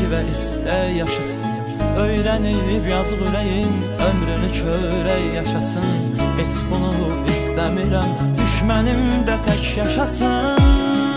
və istək yaşasın. Öyrənib yazıq ürəyim, ömrünü körək yaşasın. Heç bunu istəmirəm, düşmənim də tək yaşasın.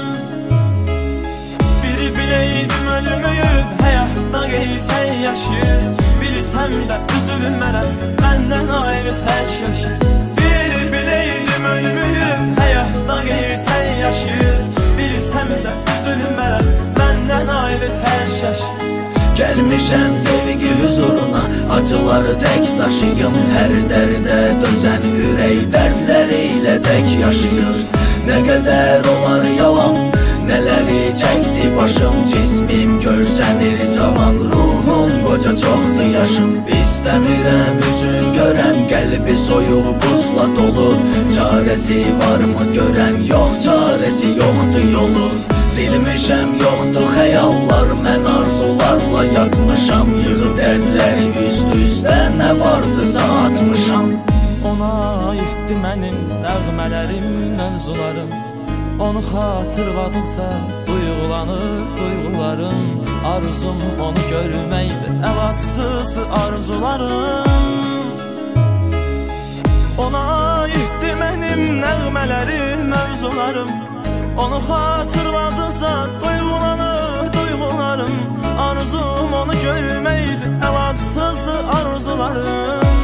Biri biləydim ölümüyüb, həyatda qeysək yaşayır. Bilsəm də üzülmərəm, məndən ayrı tək yaşayır. Biri biləydim ölümüyüb, həyatda qeysək yaşayır. Bilsəm də üzülmərəm, məndən ayrı tək yaşayır. Gəlmişəm sevgi huzuruna, acıları tək daşıyım. Hər dərdə dözən ürək dərdləri ilə tək yaşayır. Nə qədər olar yalan, nələri çəkdi başım. Cismim görsənir cavan, ruhum qoca çoxdur yaşım. İstəmirəm üzün görəm, qəlbi soyuq buzla dolu. Çarəsi varmı görən, yox çarəsi yoxdur yolu. Silmişəm yoxdur xəyallar, mən arzularla yatmışam. Yığıb dərdləri üst-üstə, nə vardısa atmışam. Ona aiddi mənim nəğmələrim, mövzularım. Onu xatırladıqca duyğulanır duyğularım. Arzum onu görməkdir, əlacsız arzularım. Ona aiddi mənim nəğmələrim, mövzularım. Onu xatırladıqca duyğulanır duyğularım. Arzum onu görməkdir, əlacsız arzularım.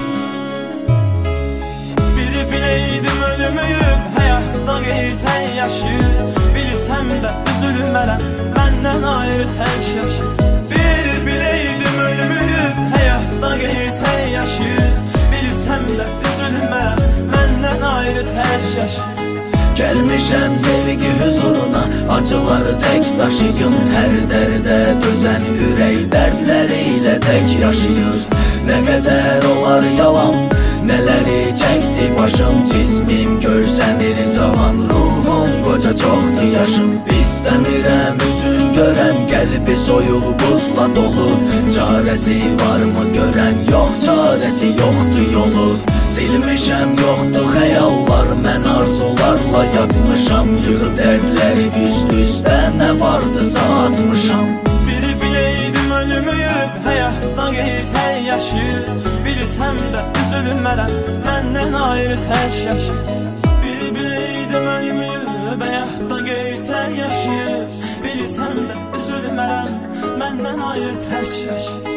Biri biləydim ölümüyüb, həyatda qeysək yaşayır. Bilsəm də üzülmərəm, məndən ayrı tək yaşayır. Biri biləydim ölümüyüb, həyatda qeysək yaşayır. Bilsəm də üzülmərəm, məndən ayrı tək yaşayır. Gəlmişəm sevgi huzuruna, acıları tək daşıyım. Hər dərdə dözən ürək dərdləri ilə tək yaşayır. Nə qədər olar yalan, nələri çəkdi başım. Cismim görsənir cavan, ruhum qoca çoxdur yaşım. İstəmirəm üzün görəm, qəlbi soyuq buzla dolu. Çarəsi varmı görən, yox çarəsi yoxdur yolu. Silmişəm yoxdur xəyallar, mən arzularla yatmışam. Yığıb dərdləri üst-üstə, nə vardısa atmışam. Biri biləydim ölümüyüb, həyatda qeysək yaşayır. Bilsəm də üzülmərəm, məndən ayrı tək yaşayır. Biri biləydim ölümüyüb, həyatda qeysək yaşayır. Bilsəm də üzülmərəm, məndən ayrı tək yaşayır.